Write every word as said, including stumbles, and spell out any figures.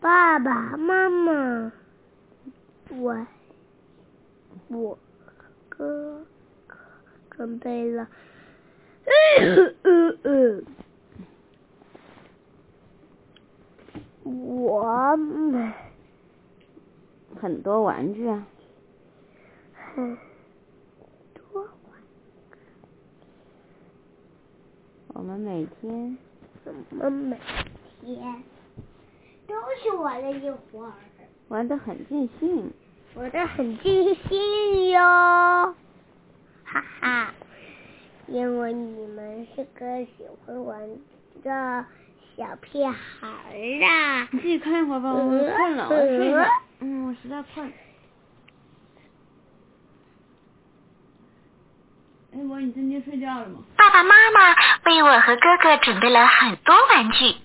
爸爸妈妈，我我哥哥准备了，嗯嗯嗯，我买很多玩具啊， 很多玩具， 我们每天我们每天都是玩了一会儿， 玩得很尽兴， 玩得很尽兴哟，哈哈，因为你们是个喜欢玩的小屁孩儿啊。 你自己看一会儿吧，我困了，我要睡一下。嗯，我实在困。哎，我你今天睡觉了吗？ 爸爸妈妈为我和哥哥准备了很多玩具，